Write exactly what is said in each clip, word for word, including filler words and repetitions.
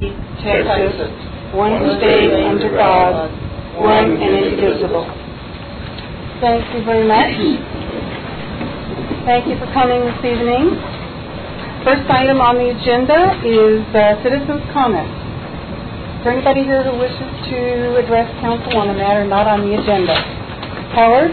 Texas, one state under God, one and indivisible. Thank you very much. Thank you for coming this evening. First item on the agenda is uh, citizens' comments. Is there anybody here who wishes to address council on a matter not on the agenda? Howard?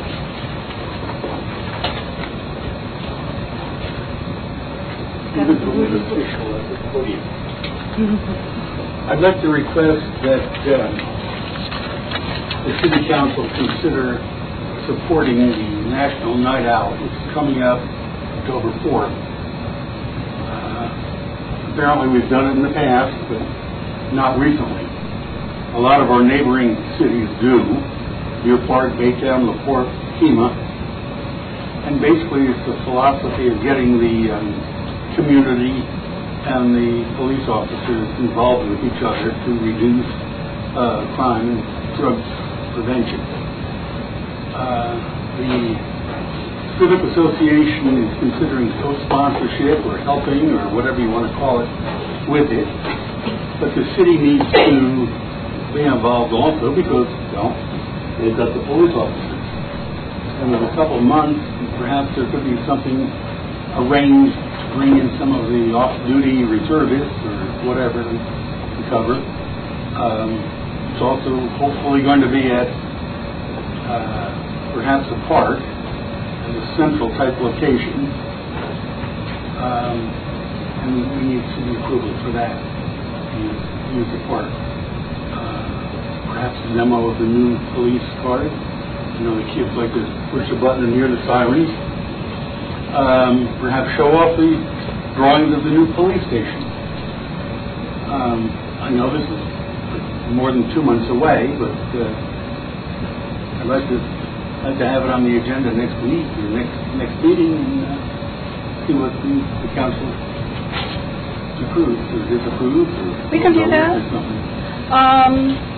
I'd like to request that uh, the City Council consider supporting the National Night Out, which is coming up October fourth. Uh, apparently we've done it in the past, but not recently. A lot of our neighboring cities do. Deer Park, Baytown, LaPorte, Kemah. And basically it's the philosophy of getting the um, community and the police officers involved with each other to reduce uh, crime and drug prevention. Uh, the Civic Association is considering co-sponsorship or helping or whatever you want to call it with it, but the city needs to be involved also because, well, they've got the police officers. And in a couple of months, perhaps there could be something arranged bring in some of the off-duty reservists or whatever to cover. Um, it's also hopefully going to be at uh, perhaps a park, at a central type location, um, and we need some approval for that to use the park. Uh, perhaps a demo of the new police cars. You know, the kids like to push a button and hear the sirens. Um, perhaps show off the drawings of the new police station. Um, I know this is more than two months away, but uh, I'd like to like to have it on the agenda next week or next next meeting and uh, see what the, the council approves or disapproves. Or we can do that. Um,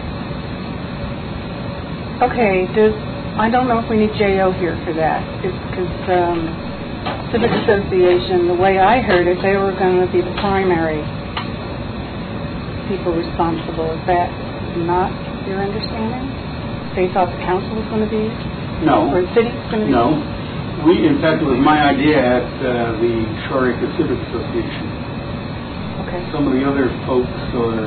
okay. Does I don't know if we need J O here for that. It's because. Um, Civic Association, the way I heard it, they were going to be the primary people responsible. Is that not your understanding? They thought the council was going to be? No. Or the city was going to be? No. We, in fact, it was my idea at uh, the Sharica Civic Association. Okay. Some of the other folks are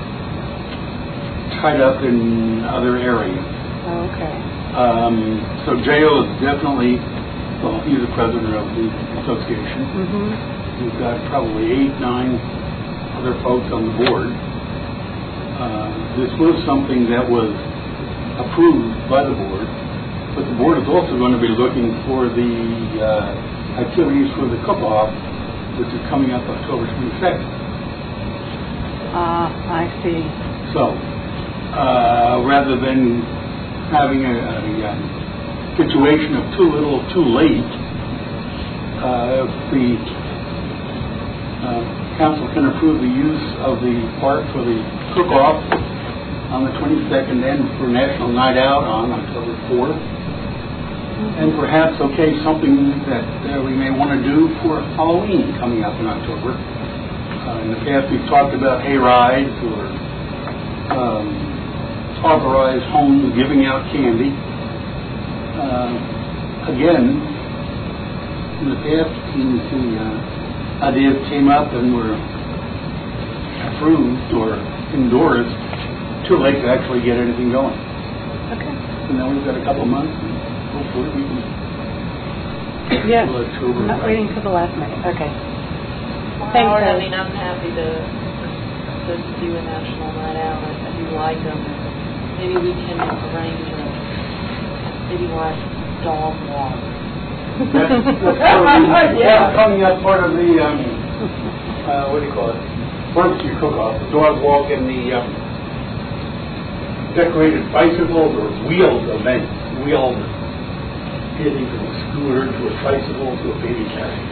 tied up in other areas. Oh, okay. Um, so J O is definitely... Well, he's the president of the association. Mm-hmm. We've got probably eight, nine other folks on the board. Uh, this was something that was approved by the board, but the board is also going to be looking for the uh, activities for the cook-off, which is coming up October twenty-second. Ah, uh, I see. So, uh, rather than having a, a, a situation of too little, too late, uh, if the uh, council can approve the use of the park for the cook-off on the twenty-second and for National Night Out on October fourth, mm-hmm. and perhaps, okay, something that uh, we may want to do for Halloween coming up in October. Uh, in the past, we've talked about hay rides or um, authorized homes giving out candy. Uh, again, in the past, the uh, ideas came up and were approved or endorsed too late to actually get anything going. Okay. So now we've got a couple of months, and hopefully we can. Yes. I'm not waiting for the last minute. Okay. Well, Thanks. Howard, I mean, I'm happy to, to do a national night out. I, I do like them. Maybe we can arrange a citywide dog walk. That's, that's probably, yeah, coming up part of the, um, uh, what do you call it, barbecue cook-off, the dog walk and the um, decorated bicycles or wheeled event, wheeled, getting from a scooter to a tricycle to a baby carriage.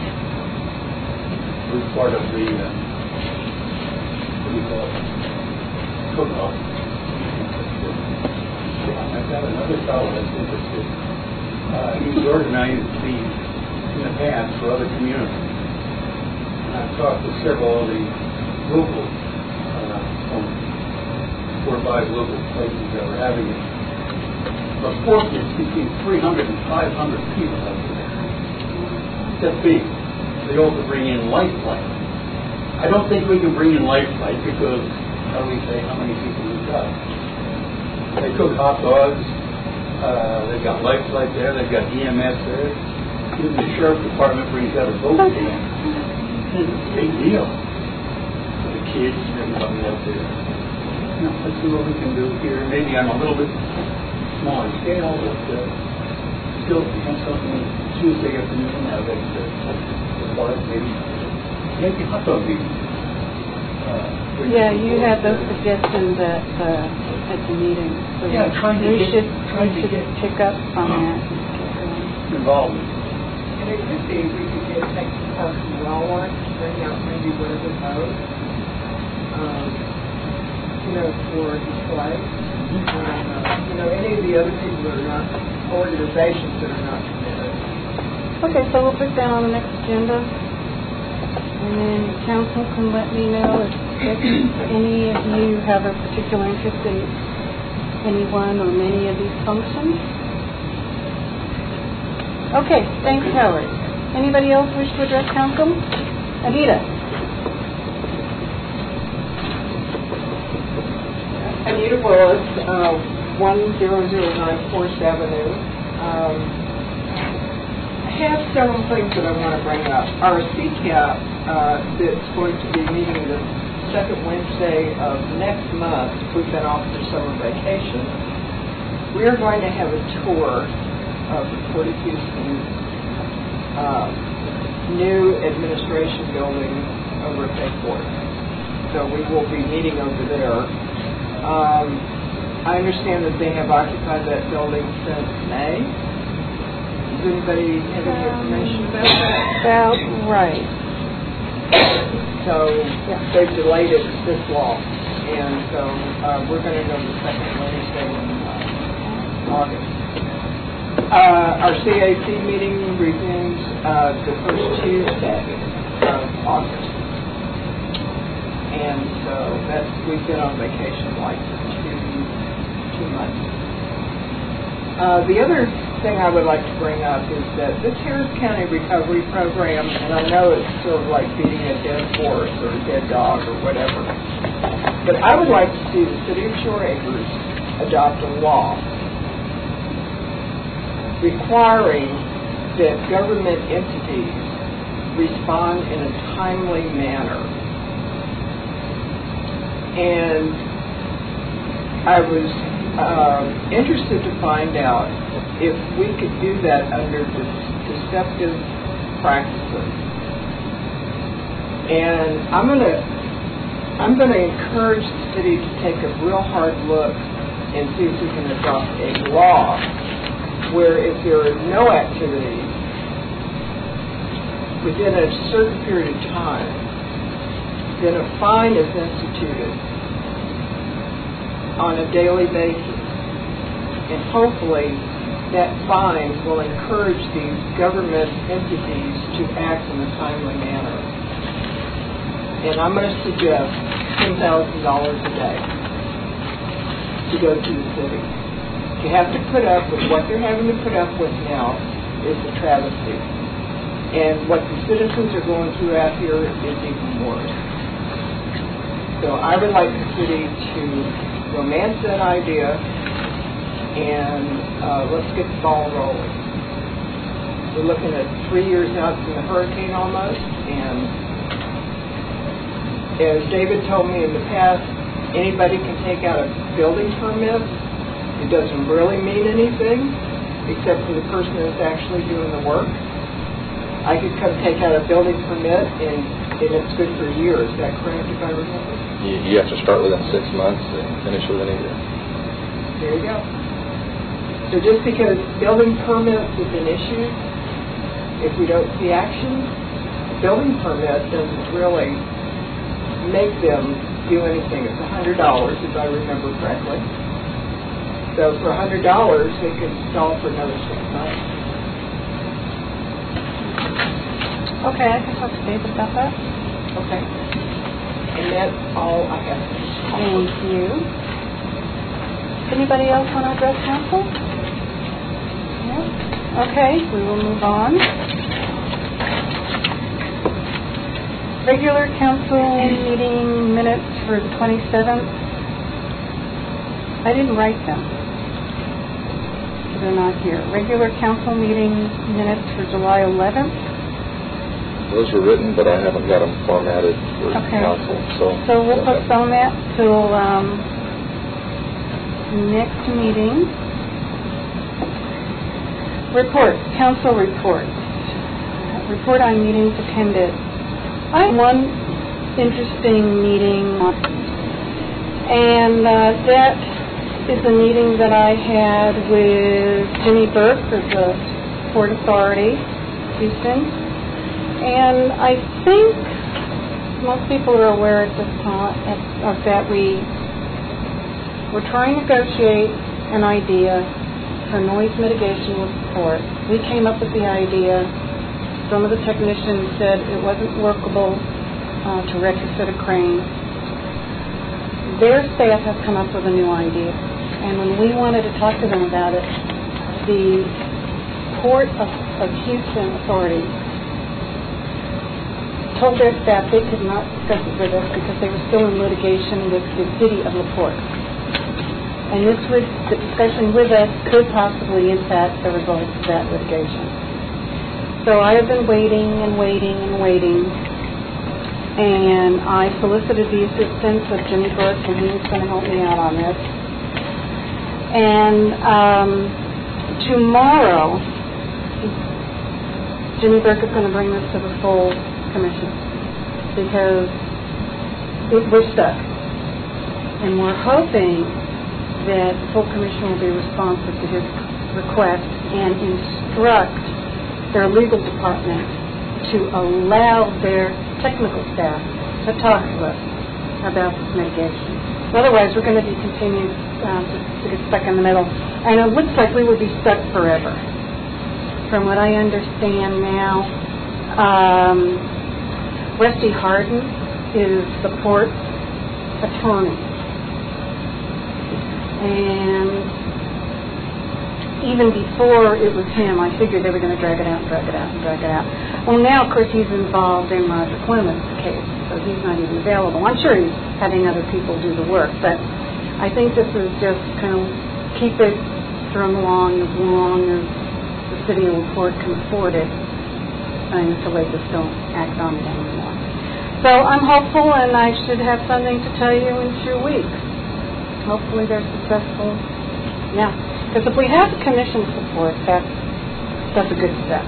It was part of the, uh, what do you call it, cook-off. I've got another fellow that's interested. Uh, he's organized these in the past for other communities. And I've talked to several of the local uh, five local places that are having it. The sport is between three hundred and five hundred people out there. That's big. They also bring in Life Flight. I don't think we can bring in Life Flight because, how do we say how many people we've got? They cook hot dogs. Uh, they've got Life Flight there. They've got E M S there. Even the sheriff's department brings out a boat camp. It's a big deal for the kids and everybody out there. You know, let's see what we can do here. Maybe on a little bit smaller scale, but uh, still become something Tuesday afternoon. Have that uh, park, maybe maybe hot dog eating. Uh, Yeah, you had those suggestions at uh, at the meeting. So yeah, trying to we get, should trying we to should get pick up on that. and get going. involved. And it could be, we could get Texas Parks and Wildlife to bring out maybe one of the boats, um, you know, for display. And, uh, you know, any of the other people that are not, organizations that are not committed. Okay, so we'll put that on the next agenda. And then council can let me know if, if any of you have a particular interest in any one or many of these functions. Okay, thanks, Howard. Anybody else wish to address council? Anita? Anita Willis, uh, one zero zero nine Fourth Avenue. Um, I have several things that I want to bring up. Our C C A P uh, that's going to be meeting the second Wednesday of next month. We've been off for summer vacation. We are going to have a tour of the Port of Houston uh, new administration building over at Bay Port. So we will be meeting over there. Um, I understand that they have occupied that building since May. Does anybody have any information about that? About right. So they've delayed it this long, and so uh, we're going to go the second Wednesday in uh, August. Uh, our C A C meeting resumes uh, the first Tuesday of August, and so that's we've been on vacation like for two two months. Uh, the other thing I would like to bring up is that this Harris County Recovery Program, and I know it's sort of like beating a dead horse or a dead dog or whatever, but I would like to see the City of Shore Acres adopt a law requiring that government entities respond in a timely manner. And I was uh, interested to find out if we could do that under de- deceptive practices. And I'm going to I'm going to encourage the city to take a real hard look and see if we can adopt a law where if there are no activities within a certain period of time, then a fine is instituted on a daily basis. And hopefully that fine will encourage these government entities to act in a timely manner. And I'm going to suggest ten thousand dollars a day to go to the city. You have to put up with what they're having to put up with now is a travesty. And what the citizens are going through out here is even worse. So I would like the city to romance that idea and uh, let's get the ball rolling. We're looking at three years out from the hurricane almost, and as David told me in the past, anybody can take out a building permit. It doesn't really mean anything except for the person that's actually doing the work. I could come take out a building permit and, and it's good for a year. Is that correct, if I remember? You, you have to start within six months and finish within a year. There you go. So just because building permits have been issued, if we don't see action, building permit doesn't really make them do anything. It's one hundred dollars, if I remember correctly. So for one hundred dollars, they could stall for another six months. Okay, I can talk to David about that. Okay. And that's all I have. Thank you. Anybody else want to address council? No? Okay, we will move on. Regular council meeting minutes for the twenty-seventh. I didn't write them. They're not here. Regular council meeting minutes for July eleventh. Those were written, but I haven't got them formatted for Okay. council. So, So we'll postpone that till um, next meeting. Reports, council reports. Report on meetings attended. I had one interesting meeting, and uh, that is a meeting that I had with Jimmy Burke of the Port Authority, Houston. And I think most people are aware at this time of, of that we were trying to negotiate an idea for noise mitigation with the port. We came up with the idea. Some of the technicians said it wasn't workable uh, to retrofit a crane. Their staff has come up with a new idea. And when we wanted to talk to them about it, the Port of, of Houston Authority told their staff they could not discuss it with us because they were still in litigation with the city of LaPorte. And this would, the discussion with us could possibly impact the results of that litigation. So I have been waiting and waiting and waiting, and I solicited the assistance of Jimmy Burke, and he was going to help me out on this. And um, tomorrow, Jimmy Burke is going to bring this to the full commission because it, we're stuck. And we're hoping that the full commission will be responsive to his request and instruct their legal department to allow their technical staff to talk to us about this mitigation. Otherwise, we're going to be continued uh, to, to get stuck in the middle. And it looks like we would be stuck forever. From what I understand now, um, Rusty Harden is the port's attorney. And even before it was him, I figured they were going to drag it out and drag it out and drag it out. Well, now, of course, he's involved in Roger Clement's case, so he's not even available. I'm sure he's having other people do the work, but I think this is just kind of keep it strung along as long as the city of LaPorte can afford it until they just don't act on it anymore. So I'm hopeful, and I should have something to tell you in two weeks. Hopefully they're successful. Yeah. Because if we have commission support, that's, that's a good step.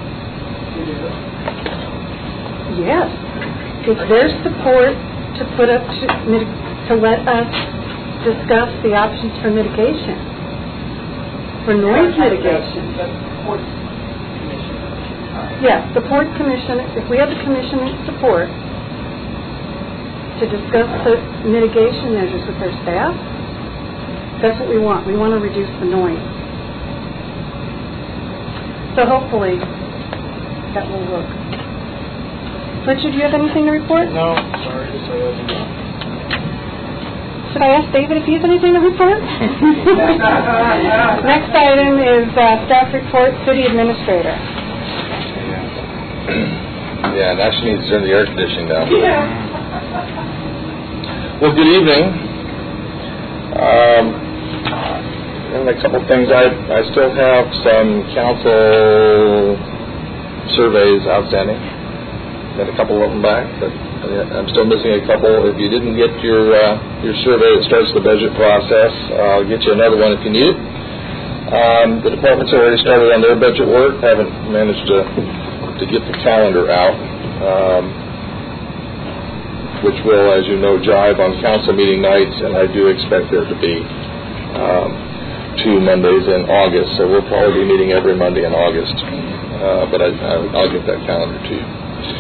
Yes. If there's support to put up to, to let us discuss the options for mitigation, for noise mitigation. Yes, the Port Commission, if we have the commission support to discuss the mitigation measures with their staff, that's what we want. We want to reduce the noise. So hopefully that will work. Richard, do you have anything to report? No, sorry to say I do not. Should I ask David if he has anything to report? Next item is uh, staff report, city administrator. Yeah, now she needs to turn the air conditioning down. Yeah. Well, good evening. Um, and a couple things. I I still have some council surveys outstanding. Got a couple of them back, but I'm still missing a couple. If you didn't get your uh, your survey that starts the budget process, I'll get you another one if you need it. Um, the department's already started on their budget work. Haven't managed to to get the calendar out, um, which will, as you know, jive on council meeting nights, and I do expect there to be um, two Mondays in August, so we'll probably be meeting every Monday in August, uh, but I, I, I'll get that calendar to you.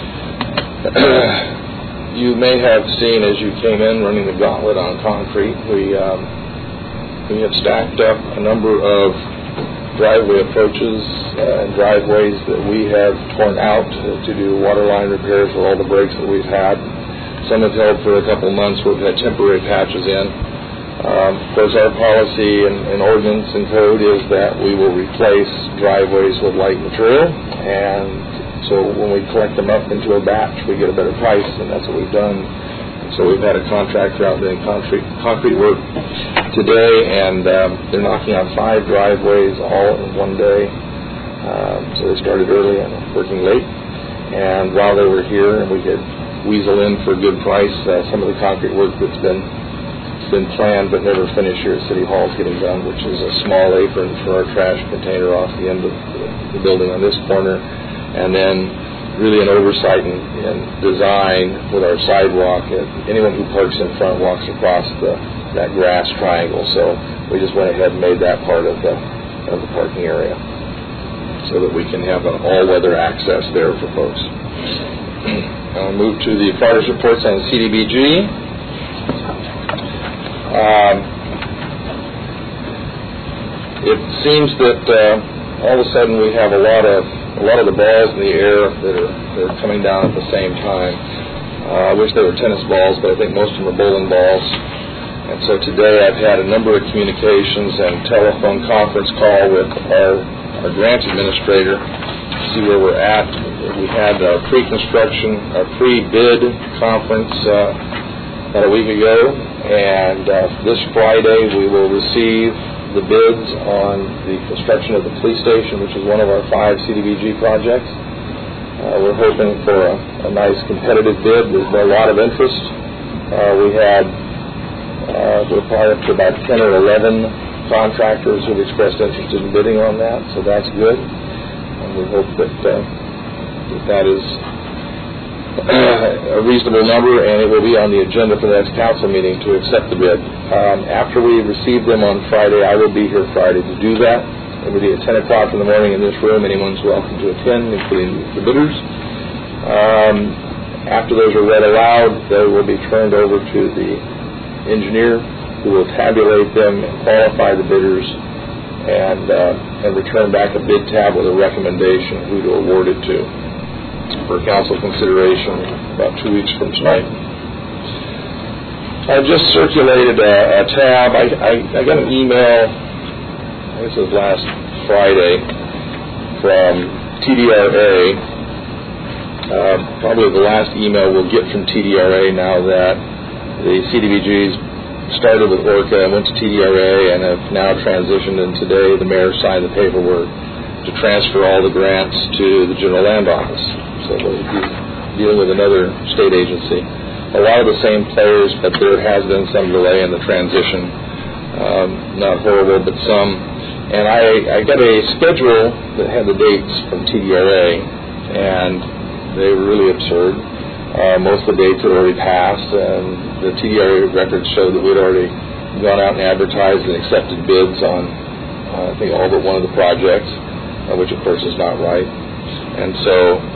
You may have seen as you came in running the gauntlet on concrete, we um, we have stacked up a number of driveway approaches uh, and driveways that we have torn out to, to do water line repairs for all the breaks that we've had. Some have held for a couple months. We've had temporary patches in. Um, of course, our policy and, and ordinance and code is that we will replace driveways with light material, and so when we collect them up into a batch, we get a better price, and that's what we've done. So we've had a contractor out doing concrete, concrete work today, and um, they're knocking out five driveways all in one day. Um, so they started early and working late, and while they were here and we could weasel in for a good price, uh, some of the concrete work that's been been planned but never finished here at City Hall is getting done, which is a small apron for our trash container off the end of the, the building on this corner, and then really an oversight in, in design with our sidewalk. Anyone who parks in front walks across the, that grass triangle, so we just went ahead and made that part of the, of the parking area so that we can have an all-weather access there for folks. I'll move to the progress reports on C D B G. Um, it seems that uh, all of a sudden we have a lot of a lot of the balls in the air that are, that are coming down at the same time. Uh, I wish they were tennis balls, but I think most of them are bowling balls. And so today I've had a number of communications and telephone conference call with our, our grant administrator to see where we're at. We had our pre-construction, our pre-bid conference uh, about a week ago, and uh, this Friday we will receive the bids on the construction of the police station, which is one of our five C D B G projects. Uh, we're hoping for a, a nice competitive bid. There's been a lot of interest. Uh, we had, uh, we're probably up to about ten or eleven contractors who have expressed interest in bidding on that, so that's good. And we hope that, uh, that, that is a reasonable number, and it will be on the agenda for the next council meeting to accept the bid. Um, after we receive them on Friday, I will be here Friday to do that. It will be at ten o'clock in the morning in this room. Anyone's welcome to attend, including the bidders. Um, after those are read aloud, they will be turned over to the engineer, who will tabulate them and qualify the bidders, and, uh, and return back a bid tab with a recommendation who to award it to for council consideration about two weeks from tonight. I just circulated a, a tab. I, I, I got an email, I guess it was last Friday, from T D R A. Uh, probably the last email we'll get from T D R A now that the C D B Gs started with Orca and went to T D R A and have now transitioned, and today the mayor signed the paperwork to transfer all the grants to the General Land Office. So we'll be dealing with another state agency. A lot of the same players, but there has been some delay in the transition. Um, not horrible, but some. And I, I got a schedule that had the dates from T D R A, and they were really absurd. Uh, most of the dates had already passed, and the T D R A records showed that we had already gone out and advertised and accepted bids on, uh, I think, all but one of the projects, uh, which of course is not right. And so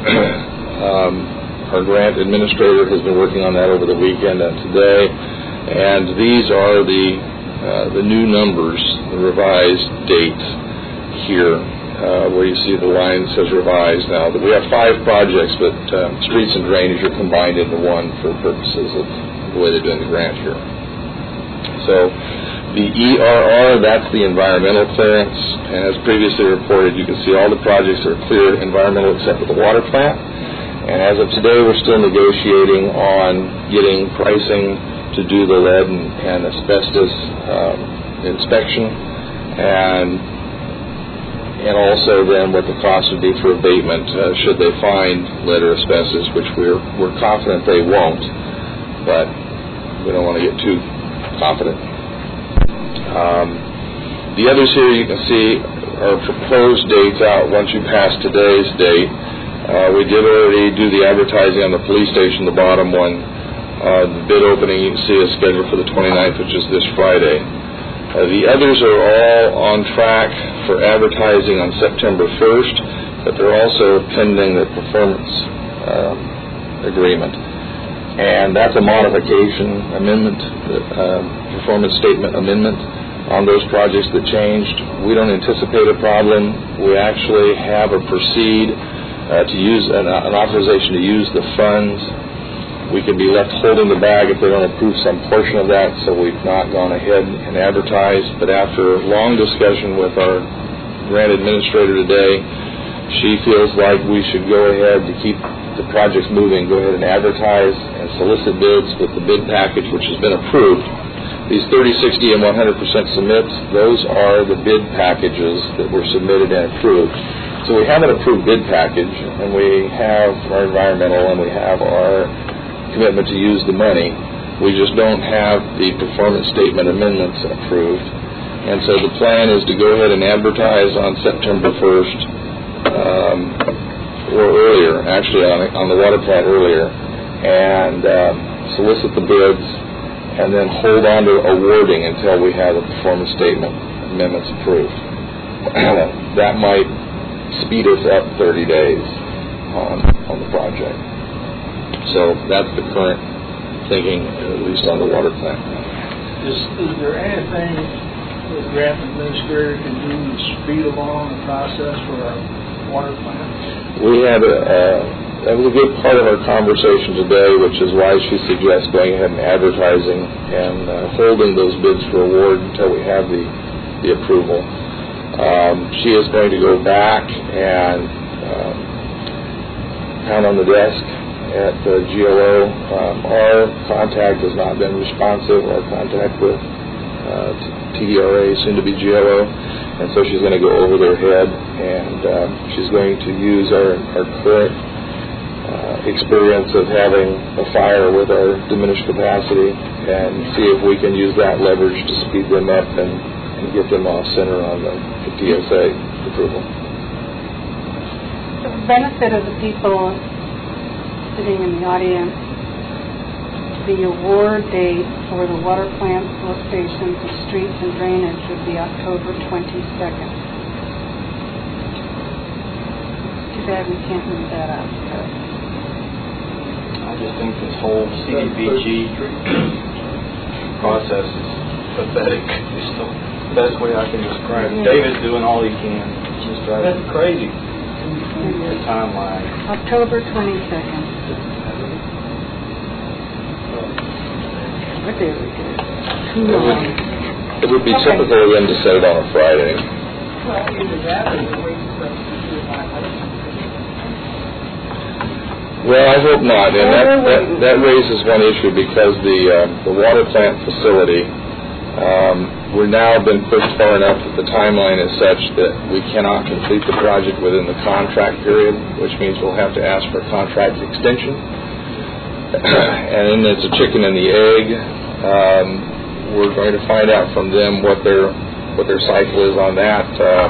um, our grant administrator has been working on that over the weekend and today, and these are the uh, the new numbers, the revised dates here, uh, where you see the line says revised now. We have five projects, but uh, streets and drainage are combined into one for purposes of the way they're doing the grant here. So the E R R, that's the environmental clearance, and as previously reported, you can see all the projects are cleared environmental except for the water plant. And as of today, we're still negotiating on getting pricing to do the lead and, and asbestos um, inspection, and and also then what the cost would be for abatement uh, should they find lead or asbestos, which we're we're confident they won't, but we don't want to get too confident. Um, the others here you can see are proposed dates out once you pass today's date. Uh, we did already do the advertising on the police station, the bottom one. Uh, the bid opening you can see is scheduled for the twenty-ninth, which is this Friday. Uh, the others are all on track for advertising on September first, but they're also pending the performance uh, agreement. And that's a modification amendment, uh, performance statement amendment on those projects that changed. We don't anticipate a problem. We actually have a proceed uh, to use an, an authorization to use the funds we could be left holding the bag if they don't approve some portion of that, so we've not gone ahead and advertised. But after long discussion with our grant administrator today, she feels like we should go ahead to keep the projects moving, go ahead and advertise and solicit bids with the bid package which has been approved. These thirty, sixty, and one hundred percent submits, those are the bid packages that were submitted and approved. So we have an approved bid package, and we have our environmental, and we have our commitment to use the money. We just don't have the performance statement amendments approved. And so the plan is to go ahead and advertise on September first, um, or earlier, actually on, on the water plant earlier, and um, solicit the bids, and then hold on to awarding until we have the performance statement amendments approved. That might speed us up thirty days on, on the project. So that's the current thinking, at least on the water plant. Is, is there anything the grant administrator can do to speed along the process for our water plant? We had a, uh, that was a good part of our conversation today, which is why she suggests going ahead and advertising and uh, holding those bids for award until we have the, the approval. Um, she is going to go back and um, pound on the desk at the G L O. Um, our contact has not been responsive, our contact with uh, T D R A, soon to be G L O, and so she's going to go over their head, and um, she's going to use our, our current uh, experience of having a fire with our diminished capacity and see if we can use that leverage to speed them up and, and get them off center on the, the T S A approval. For the benefit of the people sitting in the audience, the award date for the water plant, lift stations, and streets and drainage would be October twenty-second. Too bad we can't move that up. But I just think this whole C D B G process is pathetic. It's the best way I can describe it. David's doing all he can. It's just driving me crazy. The timeline. October twenty-second. What day are we doing? Too long. It would be typical of them to set it on a Friday. Well, either that or the week for us to do my Well, I hope not, and that, that, that raises one issue because the uh, the water plant facility, um, we're now been pushed far enough that the timeline is such that we cannot complete the project within the contract period, which means we'll have to ask for a contract extension. And then it's a chicken and the egg. Um, we're going to find out from them what their what their cycle is on that, uh,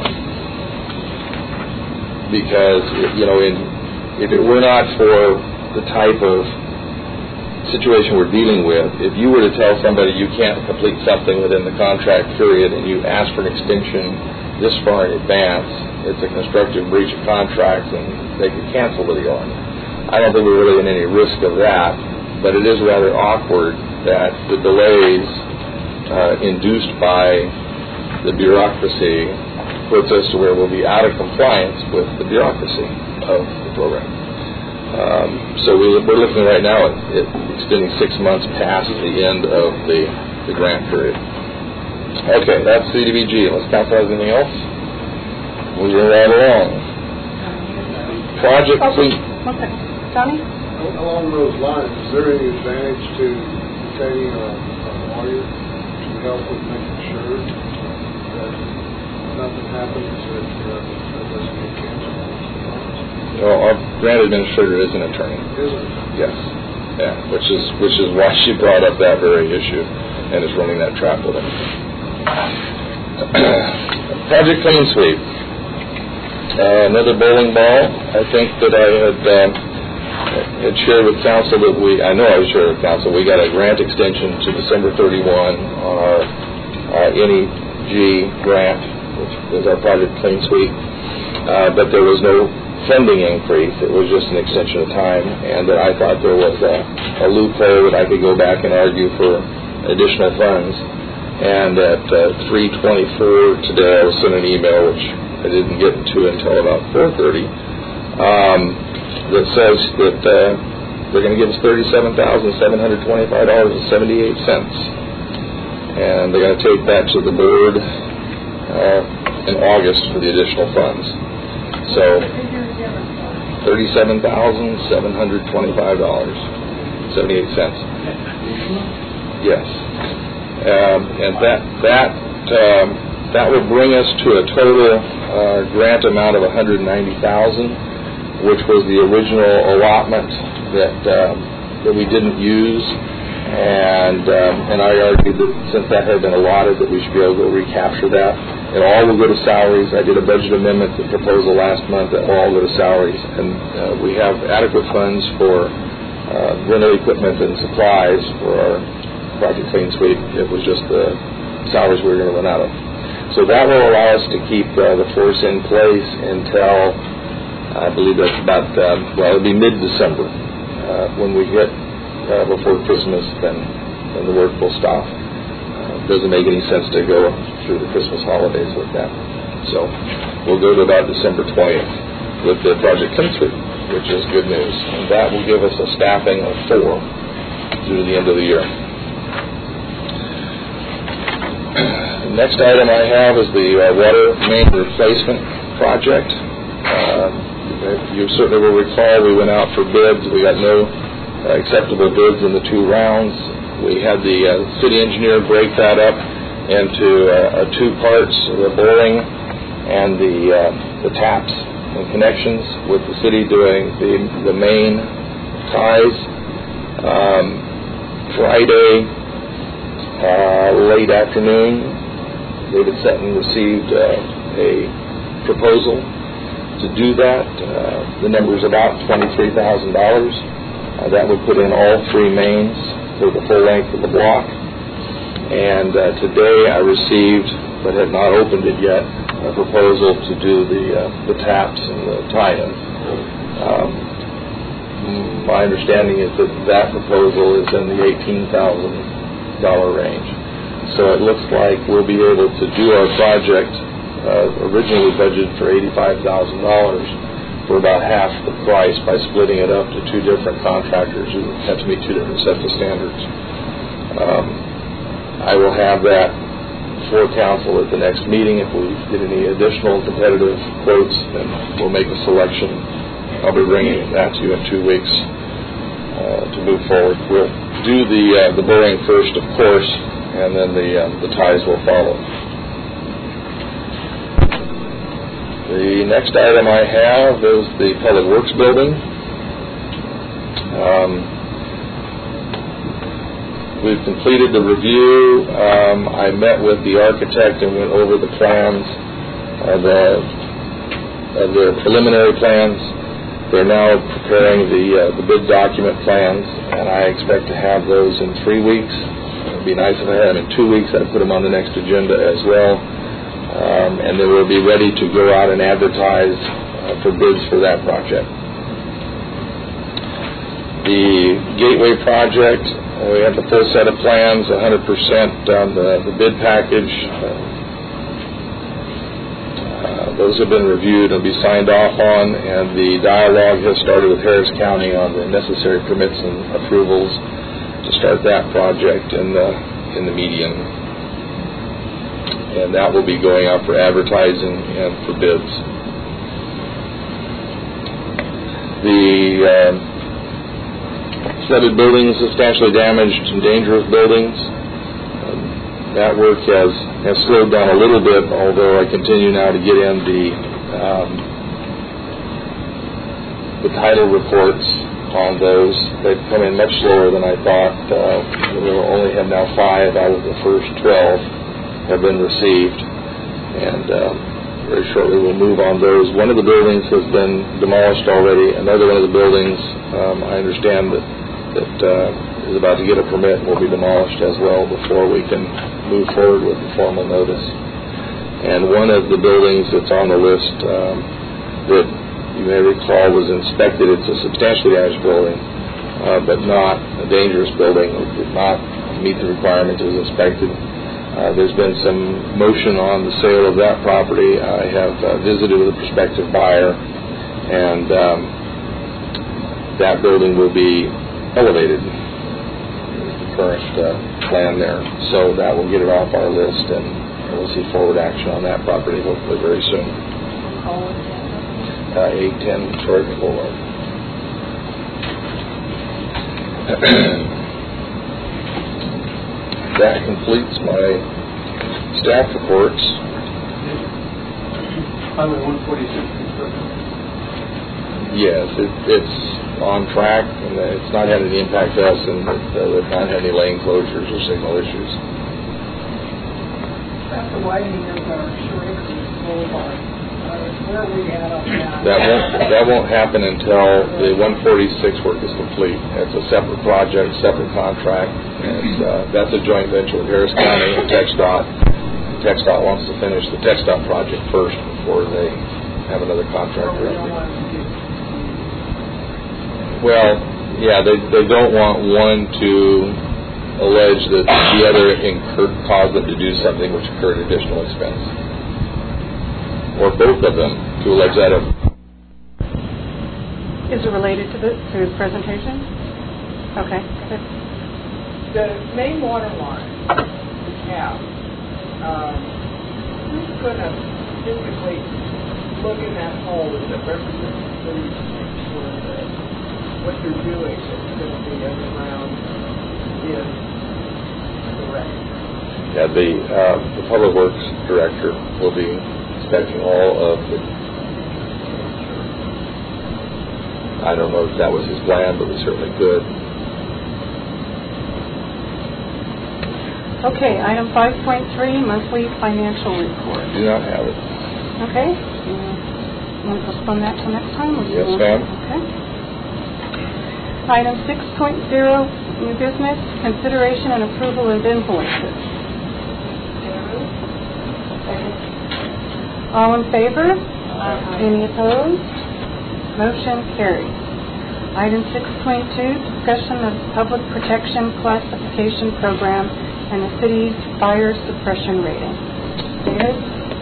because you know, in, if it were not for the type of situation we're dealing with, if you were to tell somebody you can't complete something within the contract period and you ask for an extension this far in advance, it's a constructive breach of contract and they could cancel the deal on you. I don't think we're really in any risk of that, but it is rather awkward that the delays uh, induced by the bureaucracy puts us to where we'll be out of compliance with the bureaucracy of the program. Um, so we, we're looking right now at, at extending six months past the end of the, the grant period. Okay, that's C D B G. Unless council has anything else, we'll go right along. Project Okay. Clean. Okay. Johnny? Along those lines, is there any advantage to retaining a, a lawyer to help with making sure that nothing happens that, uh, that doesn't get canceled? Well, our grant administrator is an attorney. Is it? Yes. Yeah, which is which is why she brought up that very issue and is running that trap with him. Project Clean Sweep. Uh, another bowling ball. I think that I had uh, had shared with council that we, I know I shared with council, we got a grant extension to December thirty-first on our uh, N E G grant, which was our Project Clean Sweep, uh, but there was no funding increase. It was just an extension of time, and that I thought there was a, a loophole that I could go back and argue for additional funds. And at uh, three twenty-four today, I was sent an email, which I didn't get to until about four thirty, um, that says that uh, they're going to give us thirty-seven thousand seven hundred twenty-five dollars and seventy-eight cents. And they're going to take that to the board uh, in August for the additional funds. So thirty-seven thousand seven hundred twenty-five dollars and seventy-eight cents. Yes. Um, and that that um, that would bring us to a total uh, grant amount of one hundred ninety thousand dollars, which was the original allotment that um, that we didn't use. And um, and I argued that since that had been allotted, that we should be able to recapture that. It all will go to salaries. I did a budget amendment proposal last month that will all go to salaries, and uh, we have adequate funds for uh, rental equipment and supplies for our Project Clean Sweep. It was just the salaries we were going to run out of. So that will allow us to keep uh, the force in place until I believe that's about uh, well, it'll be mid-December uh, when we get. Uh, before Christmas, then, then the work will stop. Uh, it doesn't make any sense to go through the Christmas holidays with that. So we'll go to about December twentieth with the Project Clean Sweep, which is good news. And that will give us a staffing of four through the end of the year. The next item I have is the uh, water main replacement project. Uh, you certainly will recall we went out for bids. We got no Uh, acceptable bids in the two rounds. We had the uh, city engineer break that up into uh, two parts, the boring and the uh, the taps and connections, with the city doing the the main ties. Um, Friday uh, late afternoon, David Sutton received uh, a proposal to do that. Uh, the number is about twenty-three thousand dollars. Uh, that would put in all three mains for the full length of the block. And uh, today I received, but had not opened it yet, a proposal to do the uh, the taps and the tie-in. Um, my understanding is that that proposal is in the eighteen thousand dollars range. So it looks like we'll be able to do our project uh, originally budgeted for eighty-five thousand dollars for about half the price by splitting it up to two different contractors who have to meet two different sets of standards. Um, I will have that for council at the next meeting. If we get any additional competitive quotes, then we'll make a selection. I'll be bringing that to you in two weeks uh, to move forward. We'll do the uh, the boring first, of course, and then the uh, the ties will follow. The next item I have is the Public Works Building. Um, we've completed the review. Um, I met with the architect and went over the plans, uh, the, uh, the preliminary plans. They're now preparing the, uh, the bid document plans, and I expect to have those in three weeks. It would be nice if I had them in two weeks. I'd put them on the next agenda as well. Um, and then we'll be ready to go out and advertise uh, for bids for that project. The Gateway project, uh, we have the full set of plans, one hundred percent on the, the bid package. Uh, uh, those have been reviewed and be signed off on, and the dialogue has started with Harris County on the necessary permits and approvals to start that project in the, in the median. And that will be going out for advertising and for bids. The uh, flooded buildings, substantially damaged and dangerous buildings, um, that work has, has slowed down a little bit, although I continue now to get in the um, the title reports on those. They've come in much slower than I thought. Uh, we only have now five out of the first twelve have been received, and um, very shortly we'll move on those. One of the buildings has been demolished already. Another one of the buildings, um, I understand that that uh, is about to get a permit and will be demolished as well before we can move forward with the formal notice. And one of the buildings that's on the list um, that you may recall was inspected. It's a substantially damaged building, uh, but not a dangerous building. It did not meet the requirements. It was inspected. Uh, there's been some motion on the sale of that property. I have uh, visited with a prospective buyer, and um, that building will be elevated, is the current uh, plan there. So that will get it off our list, and we'll see forward action on that property hopefully very soon. Uh, eight ten Detroit Boulevard. That completes my staff reports. Highway one forty-six construction. Yes, it, it's on track, and it's not had any impact to us, and it, uh, we've not had any lane closures or signal issues. That's the widening of our Shericks Boulevard. Uh, where are we at on that? That won't that won't happen until the one forty-six work is complete. It's a separate project, separate contract, and uh, that's a joint venture with Harris County and TxDOT. TxDOT wants to finish the TxDOT project first before they have another contractor. Well, yeah, they they don't want one to allege that the other incurred, caused them to do something which incurred additional expense, or both of them to allege that. Of Is it related to the to his presentation? Okay. Good. The main water line, the cap, um, who's going to physically look in that hole as a representative to make sure that what you're doing is going to be underground is correct? Yeah, the uh, the Public Works Director will be inspecting all of the. I don't know if that was his plan, but we certainly could. Okay, item five point three, monthly financial report. Do not have it. Okay. You want to postpone that till next time? Or do you Yes, want- ma'am. Okay. Item six point oh, new business, consideration and approval of invoices. All in favor? Any opposed? Motion carries. Item six point two, discussion of public protection classification program and the city's fire suppression rating. David?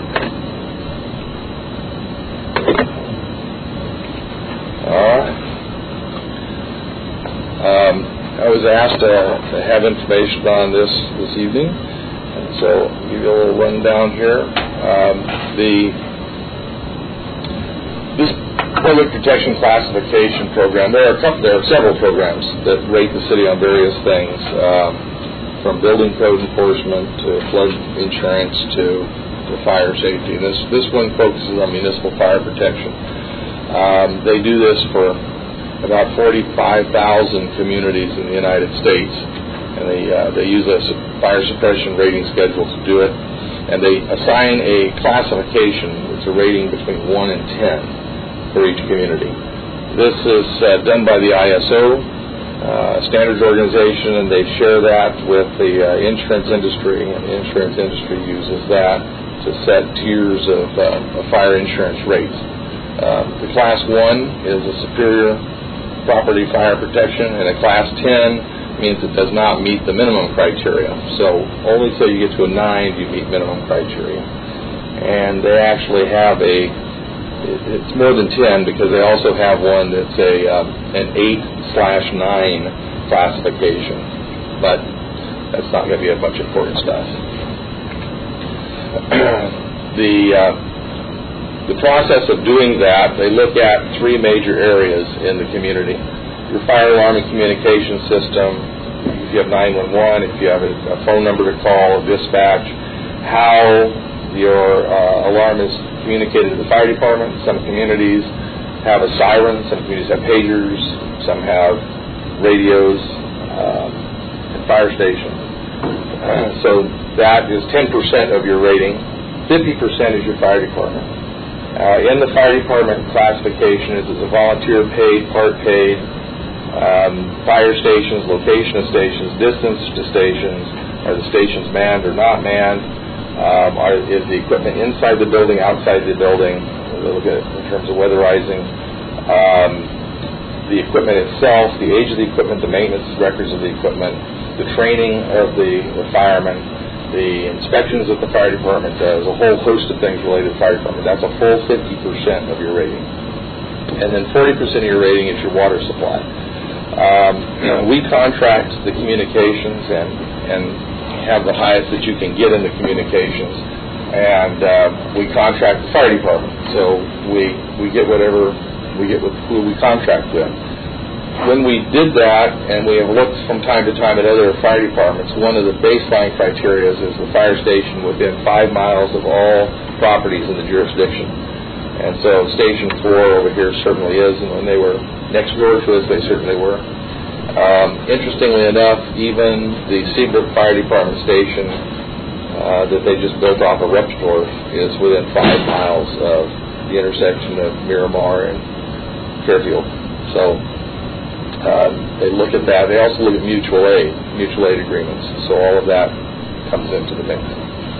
All right. Um, I was asked to, to have information on this this evening, and so I'll give you a little rundown here. Um, the this public protection classification program. There are a couple, there are several programs that rate the city on various things, um, from building code enforcement to flood insurance to, to fire safety. And this this one focuses on municipal fire protection. Um, they do this for about forty-five thousand communities in the United States, and they uh, they use a fire suppression rating schedule to do it, and they assign a classification. It's a rating between one and ten for each community. This is uh, done by the I S O uh, standards organization, and they share that with the uh, insurance industry, and the insurance industry uses that to set tiers of, uh, of fire insurance rates. Uh, the class one is a superior property fire protection, and a class ten means it does not meet the minimum criteria. So only till you get to a nine do you meet minimum criteria. And they actually have a, it's more than ten because they also have one that's a um, an eight slash nine classification, but that's not going to be a bunch of important stuff. the uh, The process of doing that, they look at three major areas in the community. Your fire alarm and communication system, if you have nine one one, if you have a, a phone number to call, dispatch, how your uh, alarm is communicated to the fire department. Some communities have a siren, some communities have pagers, some have radios um, and fire stations. Uh, so that is ten percent of your rating. fifty percent is your fire department. Uh, in the fire department classification, it is a volunteer paid, part paid, um, fire stations, location of stations, distance to stations, are the stations manned or not manned, um, are, is the equipment inside the building, outside the building, a little bit in terms of weatherizing, um, the equipment itself, the age of the equipment, the maintenance records of the equipment, the training of the, the firemen, the inspections that the fire department does, a whole host of things related to fire department. That's a full fifty percent of your rating. And then forty percent of your rating is your water supply. Um, we contract the communications and, and have the highest that you can get in the communications, and uh, we contract the fire department. So we we get whatever we get with who we contract with. When we did that, and we have looked from time to time at other fire departments, one of the baseline criteria is the fire station within five miles of all properties in the jurisdiction. And so Station four over here certainly is, and when they were next door to us, they certainly were. Um, interestingly enough, even the Seabrook Fire Department station uh, that they just built off of Repsdorf is within five miles of the intersection of Miramar and Fairfield. So uh, they look at that. They also look at mutual aid, mutual aid agreements. So all of that comes into the mix.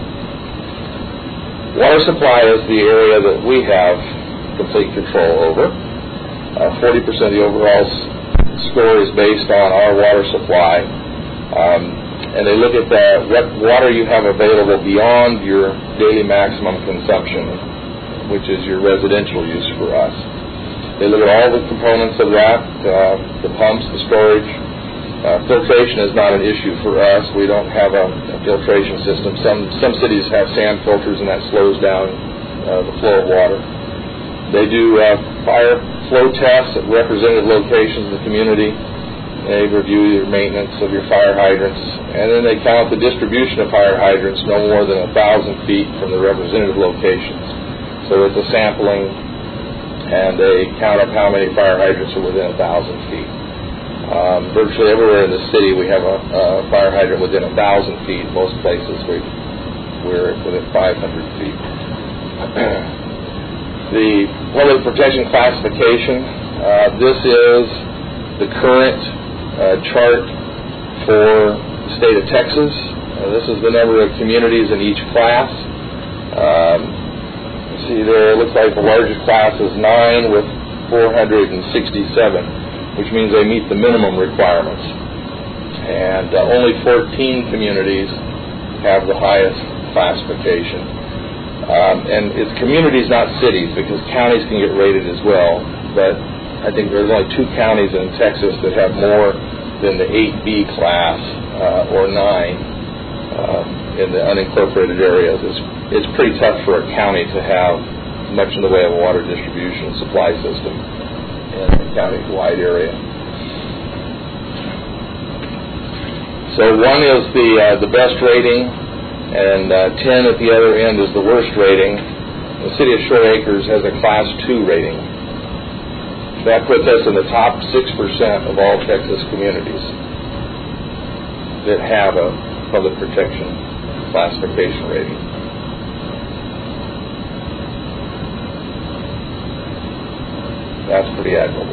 Water supply is the area that we have complete control over. Uh, forty percent of the overall score is based on our water supply. Um, and they look at the, what water you have available beyond your daily maximum consumption, which is your residential use for us. They look at all the components of that, uh, the pumps, the storage. Uh, filtration is not an issue for us. We don't have a, a filtration system. Some some cities have sand filters, and that slows down uh, the flow of water. They do uh, fire flow tests at representative locations in the community. They review your maintenance of your fire hydrants, and then they count the distribution of fire hydrants no more than a thousand feet from the representative locations. So it's a sampling, and they count up how many fire hydrants are within a thousand feet. Um, virtually everywhere in the city we have a, a fire hydrant within a thousand feet. Most places we, we're within five hundred feet. The Public Protection Classification, uh, this is the current uh, chart for the state of Texas. Uh, this is the number of communities in each class. Um, see there, it looks like the largest class is nine with four hundred sixty-seven, which means they meet the minimum requirements. And uh, only fourteen communities have the highest classification. Um, and it's communities, not cities, because counties can get rated as well. But I think there's only two counties in Texas that have more than the eight B class uh, or nine uh, in the unincorporated areas. It's, it's pretty tough for a county to have much in the way of a water distribution supply system in a county-wide area. So one is the uh, the best rating, and uh, ten at the other end is the worst rating. The city of Shore Acres has a class two rating. That puts us in the top six percent of all Texas communities that have a public protection classification rating. That's pretty admirable.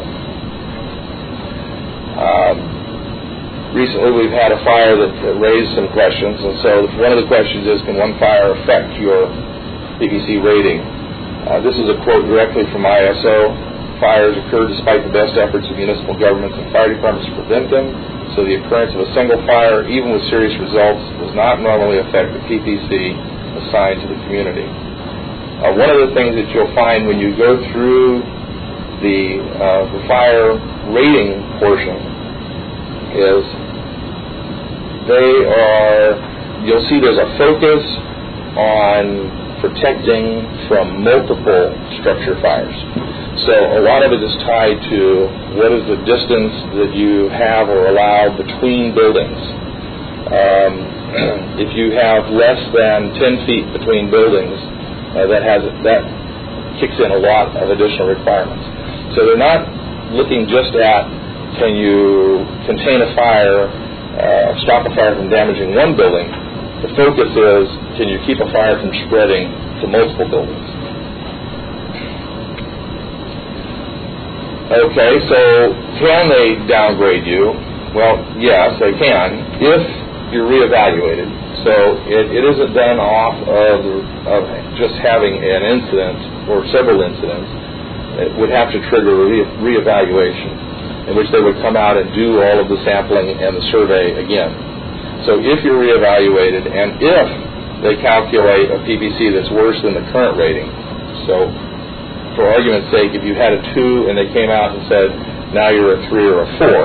Um, recently we've had a fire that raised some questions, and so one of the questions is, can one fire affect your P P C rating? Uh, this is a quote directly from I S O. Fires occur despite the best efforts of municipal governments and fire departments to prevent them, so the occurrence of a single fire, even with serious results, does not normally affect the P P C assigned to the community. Uh, one of the things that you'll find when you go through the, uh, the fire rating portion is they are, you'll see there's a focus on protecting from multiple structure fires. So a lot of it is tied to what is the distance that you have or allow between buildings. Um, if you have less than ten feet between buildings, uh, that has that kicks in a lot of additional requirements. So they're not looking just at can you contain a fire, uh, stop a fire from damaging one building. The focus is, can you keep a fire from spreading to multiple buildings? Okay, so can they downgrade you? Well, yes, they can, if you're reevaluated. So it, it isn't done off of, of just having an incident or several incidents. It would have to trigger a re- reevaluation, in which they would come out and do all of the sampling and the survey again. So if you're reevaluated, and if they calculate a P P C that's worse than the current rating, so for argument's sake, if you had a two and they came out and said now you're a three or a four,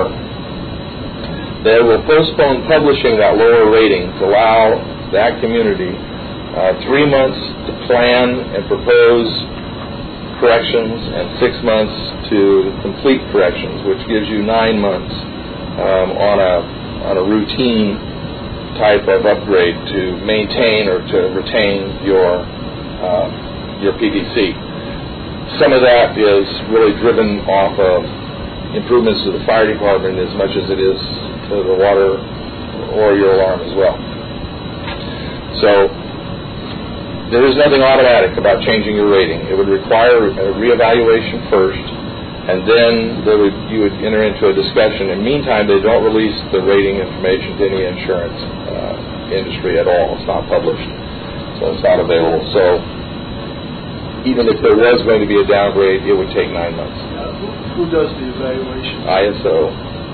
they will postpone publishing that lower rating to allow that community uh, three months to plan and propose corrections and six months to complete corrections, which gives you nine months um, on a on a routine type of upgrade to maintain or to retain your uh, your P V C. Some of that is really driven off of improvements to the fire department as much as it is to the water or your alarm as well. So there is nothing automatic about changing your rating. It would require a reevaluation first, and then there would, you would enter into a discussion. In the meantime, they don't release the rating information to any insurance uh, industry at all. It's not published, so it's not available. So even if there was going to be a downgrade, it would take nine months. Uh, who, who does the evaluation? I S O.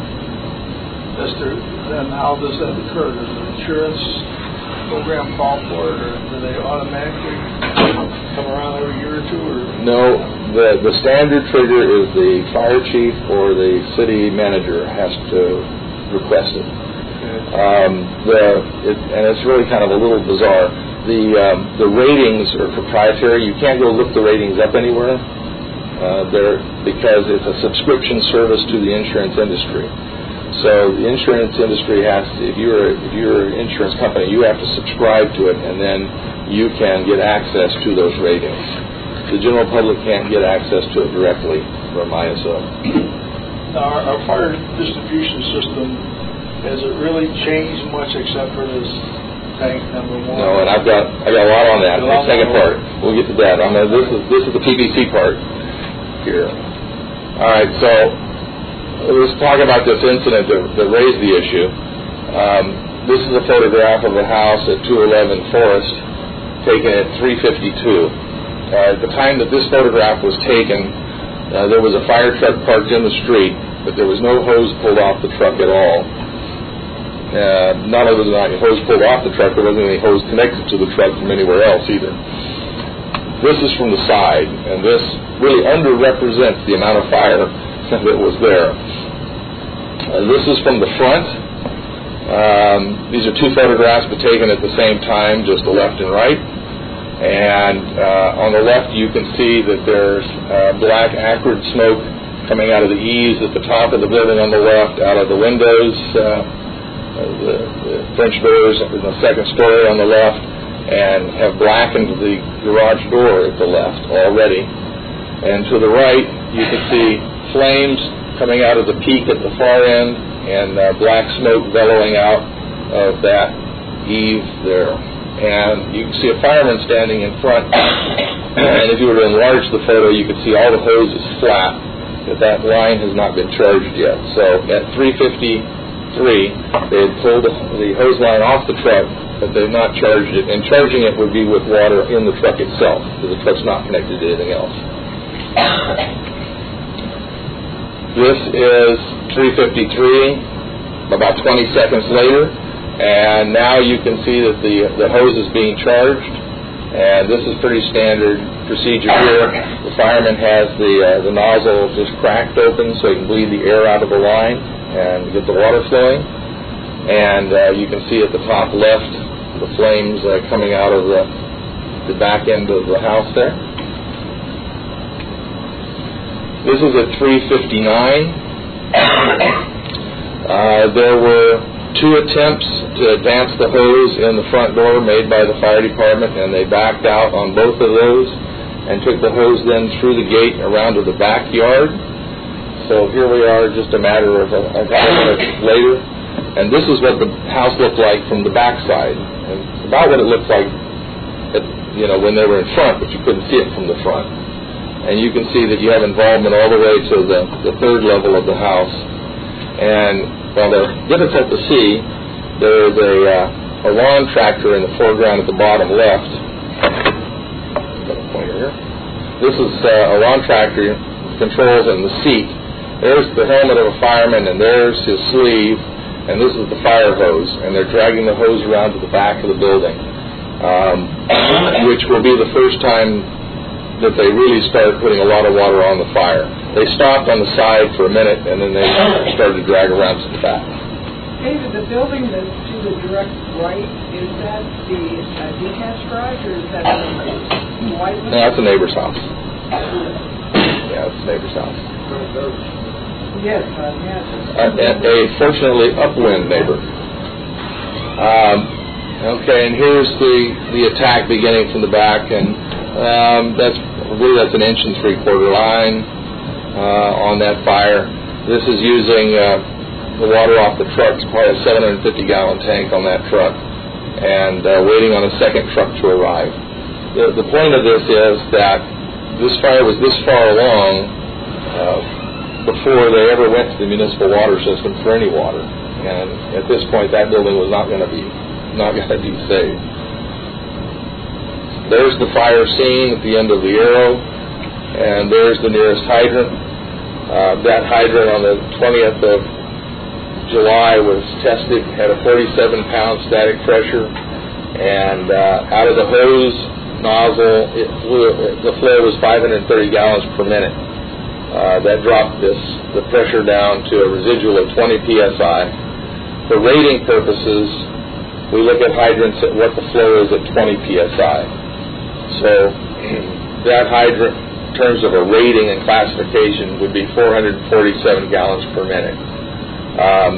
That's their, then how does that occur? Does the insurance program call for it, or do they automatically come around every year or two? Or? No, the the standard trigger is the fire chief or the city manager has to request it. Um, the it, and it's really kind of a little bizarre. The um, the ratings are proprietary. You can't go look the ratings up anywhere. Uh, they're because it's a subscription service to the insurance industry. So the insurance industry has to, if you're if you're an insurance company, you have to subscribe to it, and then you can get access to those ratings. The general public can't get access to it directly from I S O. Now, our, our fire distribution system, has it really changed much except for this tank number one? No, and I've got I got a lot on that. The second part, we'll get to that. On the, this is this is the P V C part here. All right, so let's talk about this incident that, that raised the issue. Um, this is a photograph of a house at two eleven Forest, taken at three fifty-two. Uh, at the time that this photograph was taken, uh, there was a fire truck parked in the street, but there was no hose pulled off the truck at all. Uh, not only was there not a hose pulled off the truck, there wasn't any hose connected to the truck from anywhere else either. This is from the side, and this really underrepresents the amount of fire that was there. Uh, this is from the front. Um, these are two photographs but taken at the same time, just the left and right. And uh, on the left you can see that there's uh, black acrid smoke coming out of the eaves at the top of the building on the left, out of the windows, uh, the, the French doors in the second story on the left, and have blackened the garage door at the left already. And to the right you can see flames coming out of the peak at the far end, and uh, black smoke bellowing out of that eave there. And you can see a fireman standing in front, and if you were to enlarge the photo, you could see all the hoses flat, that that line has not been charged yet. So at three fifty-three, they had pulled the, the hose line off the truck, but they've not charged it, and charging it would be with water in the truck itself, because the truck's not connected to anything else. This is three fifty-three, about twenty seconds later, and now you can see that the the hose is being charged, and this is pretty standard procedure here. The fireman has the uh, the nozzle just cracked open so he can bleed the air out of the line and get the water flowing, and uh, you can see at the top left the flames uh, coming out of the the back end of the house there. This is at three fifty-nine. Uh, there were two attempts to advance the hose in the front door made by the fire department, and they backed out on both of those and took the hose then through the gate around to the backyard. So here we are just a matter of a, a couple minutes later, and this is what the house looked like from the backside, and about what it looked like at, you know, when they were in front, but you couldn't see it from the front. And you can see that you have involvement all the way to the, the third level of the house. And while they're difficult to see, there's a, uh, a lawn tractor in the foreground at the bottom left. Got a pointer here. This is uh, a lawn tractor controls in the seat. There's the helmet of a fireman, and there's his sleeve, and this is the fire hose. And they're dragging the hose around to the back of the building, um, which will be the first time that they really start putting a lot of water on the fire. they stopped on the side for a minute, and then they started to drag around to the back. David, the building that's to the direct right, is that the uh, detached garage, or is that the white one? No, that's a neighbor's house. Yeah, it's a neighbor's house. Yes, uh, yes. A, a fortunately upwind neighbor. Um, okay, and here's the, the attack beginning from the back, and um, that's I believe that's an inch and three quarter line uh, on that fire. This is using uh, the water off the truck. It's probably a seven hundred fifty gallon tank on that truck, and uh, waiting on a second truck to arrive. The, the point of this is that this fire was this far along uh, before they ever went to the municipal water system for any water, and at this point that building was not going to be not going to be saved. There's the fire scene at the end of the arrow, and there's the nearest hydrant. Uh, that hydrant on the twentieth of July was tested, had a forty-seven pound static pressure, and uh, out of the hose nozzle, it flew, the flow was five hundred thirty gallons per minute. Uh, that dropped this the pressure down to a residual of twenty P S I. For rating purposes, we look at hydrants at what the flow is at twenty P S I. So that hydrant, in terms of a rating and classification, would be four hundred forty-seven gallons per minute. Um,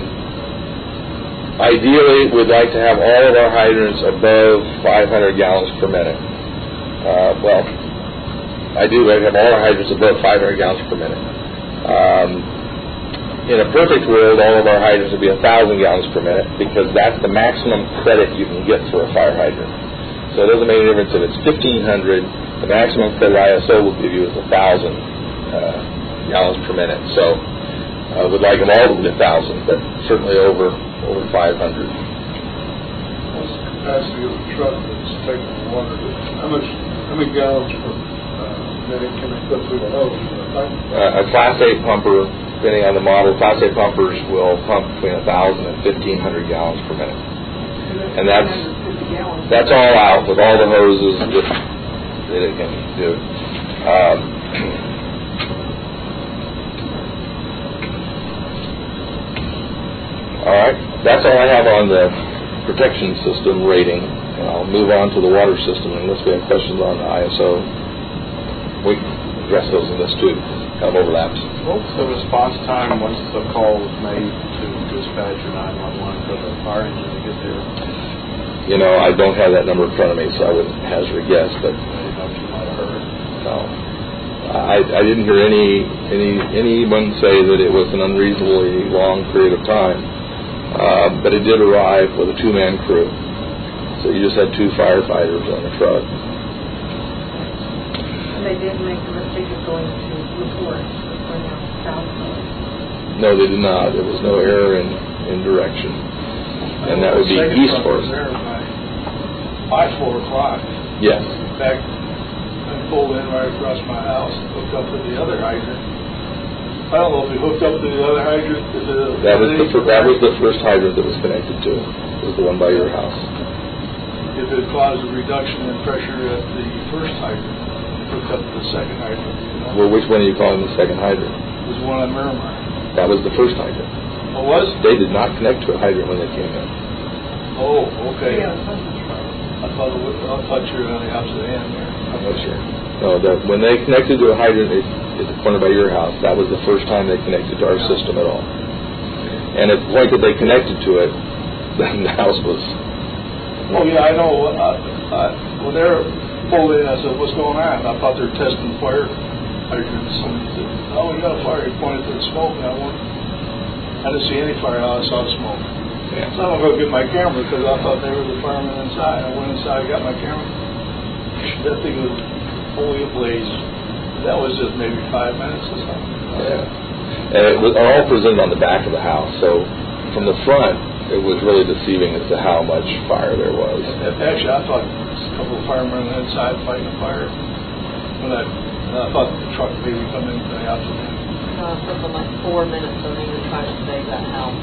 ideally, we'd like to have all of our hydrants above five hundred gallons per minute. Uh, well, ideally, we'd have all our hydrants above five hundred gallons per minute. Um, in a perfect world, all of our hydrants would be one thousand gallons per minute, because that's the maximum credit you can get for a fire hydrant. So it doesn't make any difference if it's fifteen hundred. The maximum credit I S O will give you is one thousand uh, gallons per minute. So uh, we'd like them all to be one thousand, but certainly over over five hundred. What's the capacity of the truck that's taking the water? How much? How many gallons per uh, minute can they put through the hose? Uh, a Class A pumper, depending on the model, Class A pumpers will pump between one thousand and fifteen hundred gallons per minute. And that's that's all out with all the hoses that, that it can do. Um, all right, that's all I have on the protection system rating. And I'll move on to the water system unless we have questions on the I S O. We can address those in this too. Kind of overlaps. What's the response time once the call was made to dispatch or nine one one for the fire engine to get there? You know, I don't have that number in front of me, so I wouldn't hazard a guess, but no. I, I didn't hear any, any anyone say that it was an unreasonably long period of time, uh, but it did arrive with a two-man crew. So you just had two firefighters on the truck. And they did make the mistake of going to LaPorte, going out south. No, they did not. There was no error in, in direction. And that would be east for us. By four o'clock. Yes. In fact, I pulled in right across my house and hooked up to the other hydrant. I don't know if we hooked up to the other hydrant. Is it a, that was the fir- that was the first hydrant that was connected to. It was the one by your house. If it caused a reduction in pressure at the first hydrant, hooked up to the second hydrant. You know? Well, which one are you calling the second hydrant? It was one on Miramar. That was the first hydrant. Oh, was? They did not connect to a hydrant when they came in. Oh, okay. Yeah. I thought, it was, I thought you were on the opposite end there. I'm not sure. No, the, when they connected to a hydrant at the corner by your house, that was the first time they connected to our system at all. And at the point that they connected to it, then the house was... Oh, yeah, I know. Uh, uh, when they were pulled in, I said, what's going on? I thought they were testing fire hydrants. And he said, oh, we got a fire. He pointed to the smoke, and I went, I didn't see any fire. I saw smoke. Yeah. So I'm going to go get my camera because I thought they were the firemen inside. I went inside, got my camera. That thing was fully ablaze. That was just maybe five minutes or something. Yeah. And it was all presented on the back of the house. So from the front, it was really deceiving as to how much fire there was. Actually, I thought a couple of firemen inside fighting a fire. When I, and I thought the truck maybe come in from the opposite end. Uh, something like four minutes of me trying to save that house.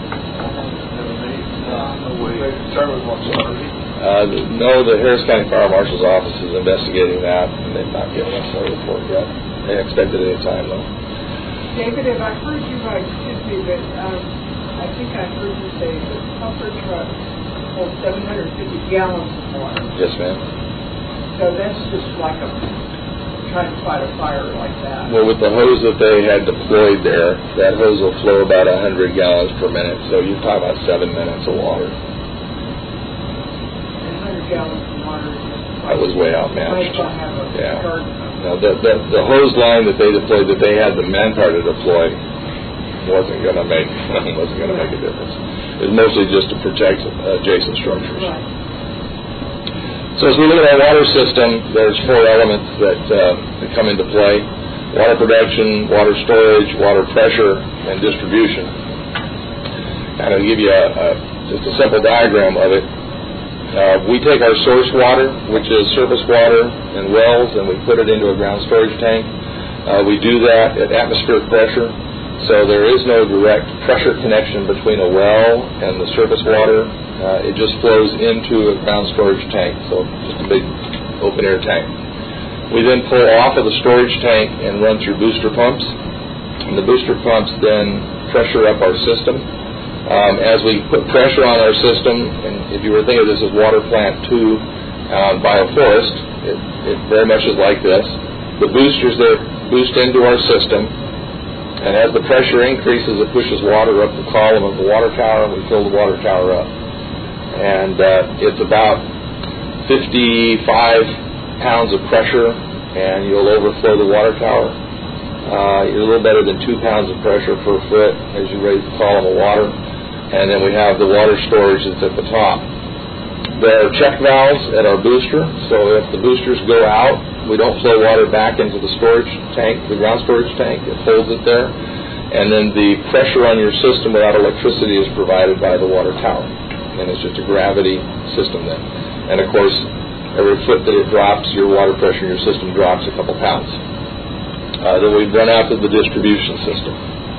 No way. They determined what's already. Uh, no, the Harris County Fire Marshal's office is investigating that, and they've not given us a report yet. They expect it any time, though. David, if I heard you right, excuse me, but um, I think I heard you say that pumper trucks hold seven hundred fifty gallons of water. Yes, ma'am. So that's just like a, trying to fight a fire like that. Well, with the hose that they had deployed there, that hose will flow about one hundred gallons per minute, so you're talking about seven minutes of water. one hundred gallons of water is just That was way outmatched. nice to have a Yeah. garden. Now, the, the, the hose line that they deployed, that they had the manpower to deploy, wasn't going to make wasn't going to make a difference. It was mostly just to protect uh, adjacent structures. Right. So as we look at our water system, there's four elements that, uh, that come into play: water production, water storage, water pressure, and distribution. And I'll give you a, a, just a simple diagram of it. Uh, we take our source water, which is surface water and wells, and we put it into a ground storage tank. Uh, we do that at atmospheric pressure, so there is no direct pressure connection between a well and the surface water. Uh, it just flows into a ground storage tank, so just a big open-air tank. We then pull off of the storage tank and run through booster pumps, and the booster pumps then pressure up our system. Um, as we put pressure on our system, and if you were thinking of this as water plant two on Bioforest, it, it very much is like this. The boosters that boost into our system, and as the pressure increases, it pushes water up the column of the water tower, and we fill the water tower up. And uh, it's about fifty-five pounds of pressure, and you'll overflow the water tower. Uh, you're a little better than two pounds of pressure per foot as you raise the column of water. And then we have the water storage that's at the top. There are check valves at our booster, so if the boosters go out, we don't flow water back into the storage tank, the ground storage tank. It holds it there. And then the pressure on your system without electricity is provided by the water tower. And it's just a gravity system then. And of course, every foot that it drops, your water pressure in your system drops a couple pounds. Uh, then we run out to the distribution system.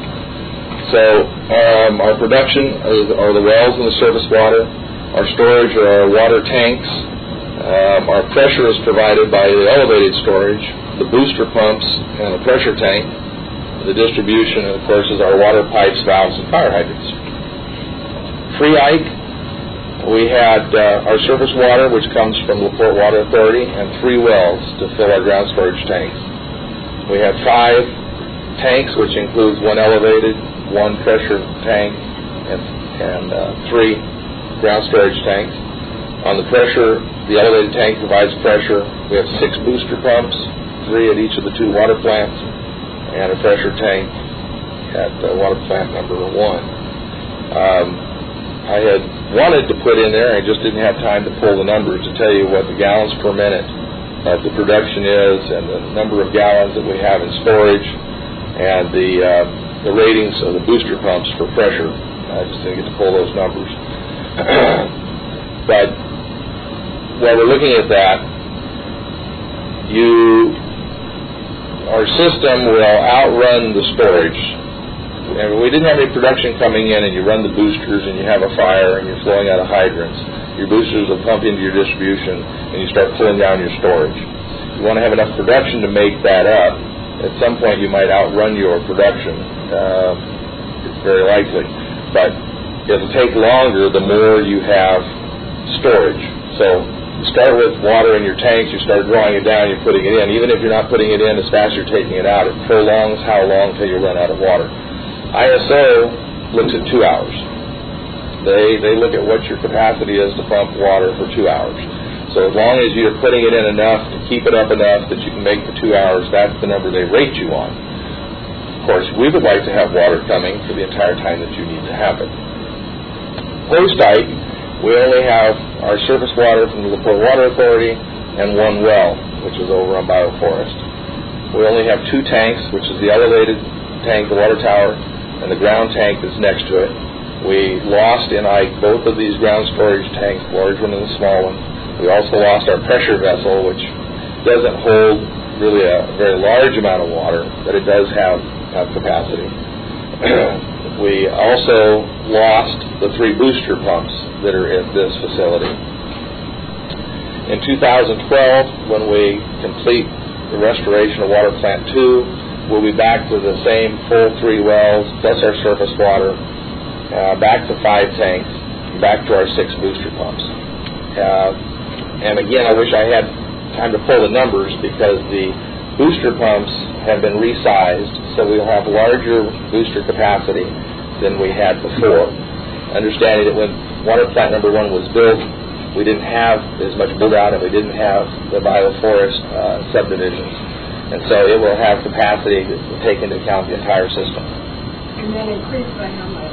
So um, our production are the wells and the surface water. Our storage are our water tanks. Um, our pressure is provided by the elevated storage, the booster pumps, and the pressure tank. The distribution, of course, is our water pipes, valves, and fire hydrants. Pre-Ike, we had uh, our surface water, which comes from LaPorte Water Authority, and three wells to fill our ground storage tanks. We had five tanks, which includes one elevated, one pressure tank, and, and uh, three ground storage tanks. On the pressure, the elevated tank provides pressure. We have six booster pumps, three at each of the two water plants, and a pressure tank at uh, water plant number one. Um, I had wanted to put in there, I just didn't have time to pull the numbers to tell you what the gallons per minute of the production is, and the number of gallons that we have in storage, and the uh, the ratings of the booster pumps for pressure. I just didn't get to pull those numbers. But while we're looking at that, you, our system will outrun the storage. And we didn't have any production coming in, and you run the boosters, and you have a fire, and you're flowing out of hydrants. Your boosters will pump into your distribution, and you start pulling down your storage. You want to have enough production to make that up. At some point, you might outrun your production. Uh, it's very likely. But it'll take longer the more you have storage. So you start with water in your tanks, you start drawing it down, you're putting it in. Even if you're not putting it in as fast as you're taking it out, it prolongs how long till you run out of water. I S O looks at two hours. They they look at what your capacity is to pump water for two hours. So as long as you're putting it in enough to keep it up enough that you can make the two hours, that's the number they rate you on. Of course, we would like to have water coming for the entire time that you need to have it. Post-Ike, we only have our surface water from the LaPorte Water Authority and one well, which is over on Bioforest. We only have two tanks, which is the elevated tank, the water tower, and the ground tank that's next to it. We lost in Ike both of these ground storage tanks, the large one and the small one. We also lost our pressure vessel, which doesn't hold really a very large amount of water, but it does have, have capacity. We also lost the three booster pumps that are at this facility. In two thousand twelve, when we complete the restoration of Water Plant two, we'll be back to the same full three wells, plus our surface water, uh, back to five tanks, back to our six booster pumps. Uh, and again, I wish I had time to pull the numbers because the booster pumps have been resized, so we'll have larger booster capacity than we had before. Understanding that when water plant number one was built, we didn't have as much build out and we didn't have the bioforest uh, subdivisions. And so it will have capacity to take into account the entire system. And then increased by how much?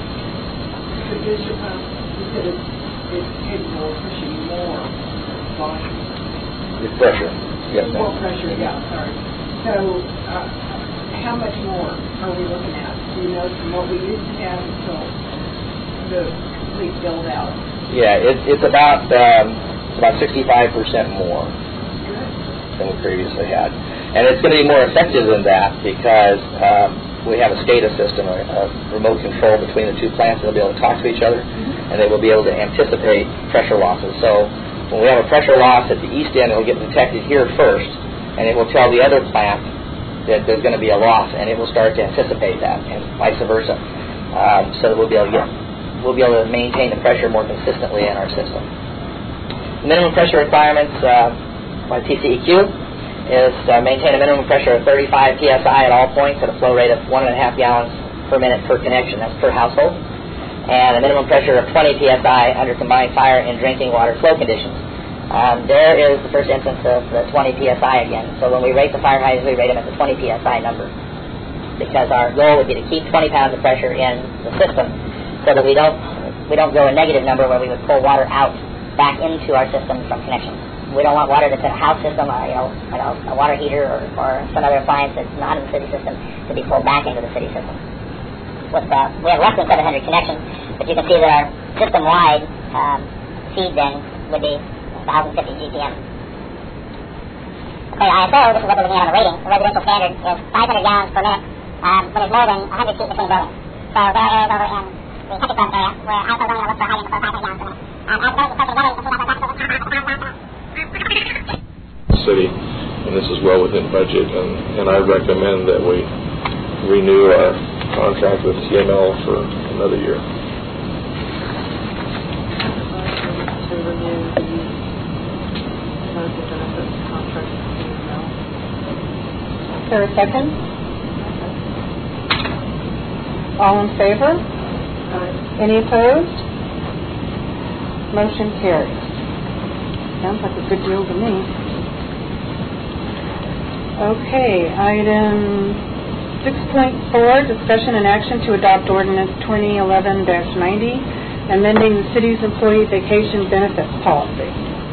The booster pump, you said it's, it's capable of pushing more volume. The pressure. Yes, More pressure, yeah, sorry. So, uh, how much more are we looking at? Do you know from what we used to have until the complete build out? Yeah, it, it's about um, it's about sixty-five percent more than we previously had. And it's going to be more effective than that because um, we have a SCADA system, a, a remote control between the two plants. They'll be able to talk to each other, mm-hmm. and they will be able to anticipate pressure losses. So when we have a pressure loss at the east end, it will get detected here first, and it will tell the other plant that there's going to be a loss, and it will start to anticipate that, and vice versa. Um, so that we'll be able to get, we'll be able to maintain the pressure more consistently in our system. Minimum pressure requirements uh, by T C E Q is uh, maintain a minimum pressure of thirty-five P S I at all points at a flow rate of one and a half gallons per minute per connection. That's per household. And a minimum pressure of twenty P S I under combined fire and drinking water flow conditions. Um, there is the first instance of the twenty P S I again. So when we rate the fire hydrants, we rate them at the twenty P S I number, because our goal would be to keep twenty pounds of pressure in the system, so that we don't we don't go a negative number where we would pull water out back into our system from connections. We don't want water that's in a house system, or, you know, you know, a water heater or, or some other appliance that's not in the city system to be pulled back into the city system. With, uh, we have less than seven hundred connections, but you can see that our system-wide um, feed then would be one thousand fifty G P M. Okay, I S O, this is what we're looking at on the rating. The residential standard is five hundred gallons per minute um, when there's more than one hundred feet between buildings. So there is over in the Country Club area where I S O is only going to look for hydrants for five hundred gallons per minute. Um, as opposed to pressure getting, this is like a city, and this is well within budget, and, and I recommend that we renew our contract with T M L for another year. To renew the medical benefits contract with T M L. Is there a second? All in favor? Any opposed? Motion carries. Sounds like a good deal to me. Okay, item six point four, discussion and action to adopt ordinance twenty eleven dash ninety, amending the city's employee vacation benefits policy.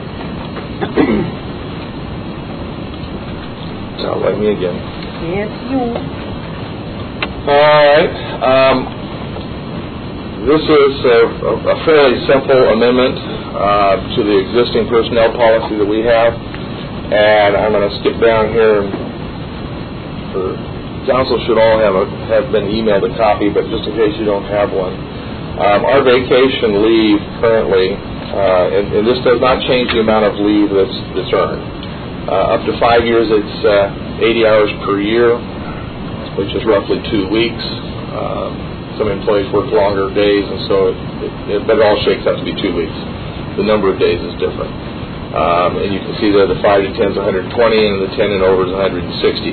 Sounds like me again. Yes, you. All right. Um, this is a, a fairly simple amendment uh, to the existing personnel policy that we have. And I'm going to skip down here. For council should all have a, have been emailed a copy, but just in case you don't have one, um, our vacation leave currently, uh, and, and this does not change the amount of leave that's, that's earned. Uh, up to five years, it's uh, eighty hours per year, which is roughly two weeks. Um, some employees work longer days, and so it, it, it, but it all shakes out to be two weeks. The number of days is different. Um, and you can see there the five to ten is one hundred twenty, and the ten and over is one hundred sixty.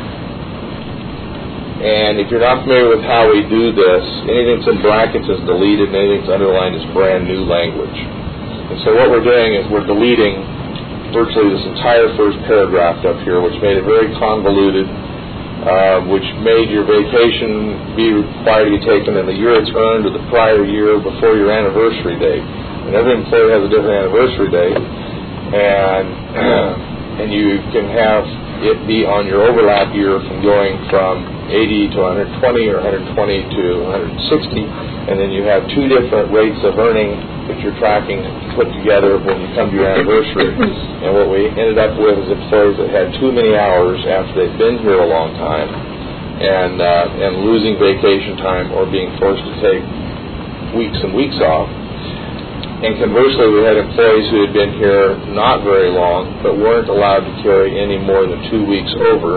And if you're not familiar with how we do this, anything that's in brackets is deleted, and anything that's underlined is brand new language. And so what we're doing is we're deleting virtually this entire first paragraph up here, which made it very convoluted, uh, which made your vacation be required to be taken in the year it's earned or the prior year before your anniversary date. And every employer has a different anniversary date. And uh, and you can have it be on your overlap year from going from eighty to one hundred twenty or one hundred twenty to one hundred sixty, and then you have two different rates of earning that you're tracking put together when you come to your anniversary. And what we ended up with is employees that had too many hours after they've been here a long time, and uh, and losing vacation time or being forced to take weeks and weeks off. And conversely, we had employees who had been here not very long, but weren't allowed to carry any more than two weeks over,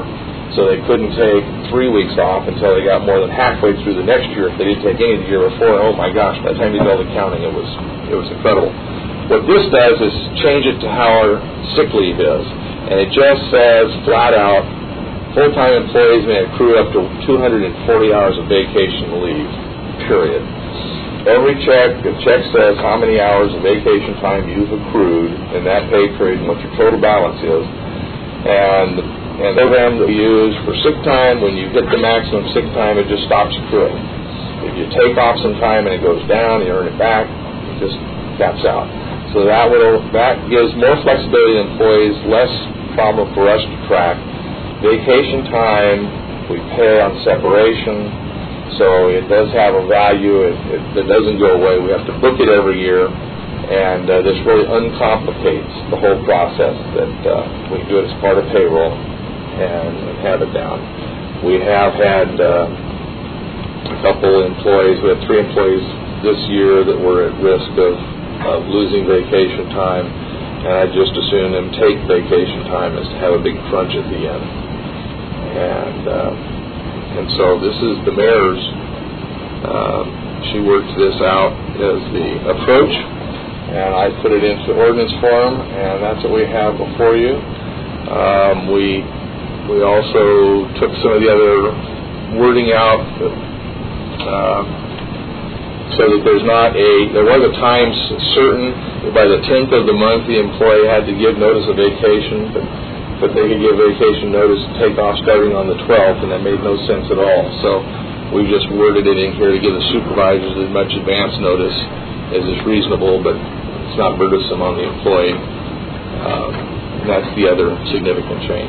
So they couldn't take three weeks off until they got more than halfway through the next year if they didn't take any the year before. Oh my gosh, by the time you did all the counting, it was it was incredible. What this does is change it to how our sick leave is. And it just says flat out, full-time employees may accrue up to two hundred forty hours of vacation leave, period. Every check, the check says how many hours of vacation time you've accrued in that pay period and what your total balance is. And and the program that we use for sick time, when you hit the maximum sick time, it just stops accruing. If you take off some time and it goes down, you earn it back, it just caps out. So that will that gives more flexibility to employees, less problem for us to track. Vacation time we pay on separation, so it does have a value. It, it, it doesn't go away. We have to book it every year, and uh, this really uncomplicates the whole process. That uh, we do it as part of payroll and, and have it down. We have had uh, a couple employees. We had three employees this year that were at risk of, of losing vacation time. And I just assume them take vacation time as to have a big crunch at the end. And uh, and so this is the mayor's, uh, she worked this out as the approach, and I put it into ordinance form, and that's what we have before you. Um, we we also took some of the other wording out that, uh, so that there's not a, there was a time certain that by the tenth of the month the employee had to give notice of vacation, but, but they could give vacation notice and take off starting on the twelfth, and that made no sense at all. So we just worded it in here to give the supervisors as much advance notice as is reasonable, but it's not burdensome on the employee. Um, and that's the other significant change.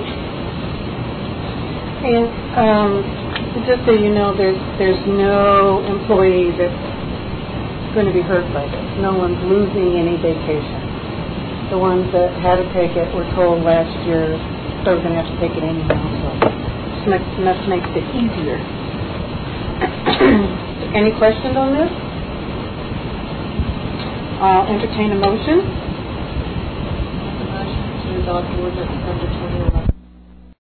And um, just so you know, there's there's no employee that's going to be hurt by this. No one's losing any vacation. The ones that had to take it were told last year they're going to have to take it anyhow. So this makes, this makes it easier. Any questions on this? I'll entertain a motion. Motion to adopt ordinance number twenty eleven.